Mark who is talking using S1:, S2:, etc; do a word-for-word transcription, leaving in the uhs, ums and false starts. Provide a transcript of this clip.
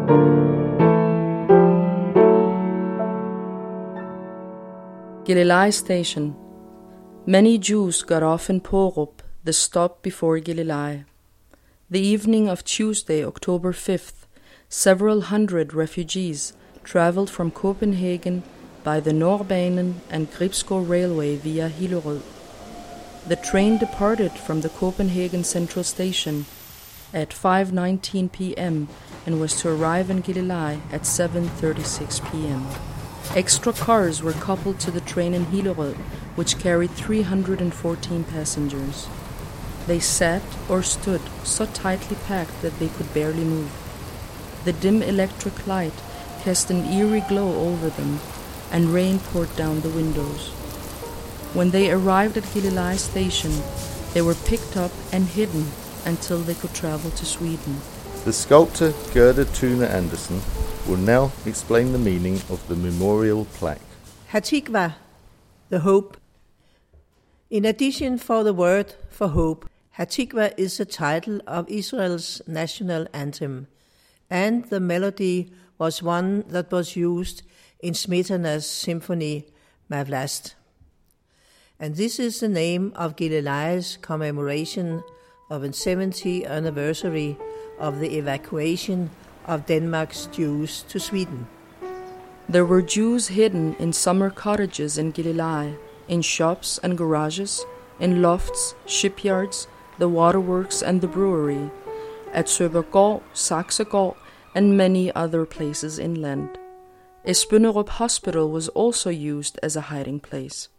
S1: Gilleleje Station. Many Jews got off in Pårup, the stop before Gilleleje. The evening of Tuesday, October fifth, several hundred refugees traveled from Copenhagen by the Nordbanen and Gribskov Railway via Hillerød. The train departed from the Copenhagen Central Station at five nineteen p.m. and was to arrive in Gilleleje at seven thirty-six p.m. Extra cars were coupled to the train in Hillerød, which carried three hundred fourteen passengers. They sat or stood so tightly packed that they could barely move. The dim electric light cast an eerie glow over them, and rain poured down the windows. When they arrived at Gilleleje Station, they were picked up and hidden until they could travel to Sweden.
S2: The sculptor Gerda Thune Andersen will now explain the meaning of the memorial plaque.
S3: Hatikva, the hope. In addition for the word for hope, Hatikva is the title of Israel's national anthem, and the melody was one that was used in Smetana's symphony Mavlast. And this is the name of Gilleleje's commemoration of the seventieth anniversary of the evacuation of Denmark's Jews to Sweden.
S1: There were Jews hidden in summer cottages in Gilleleje, in shops and garages, in lofts, shipyards, the waterworks and the brewery, at Søbergård, Saxegård, and many other places inland. Esbønderup Hospital was also used as a hiding place.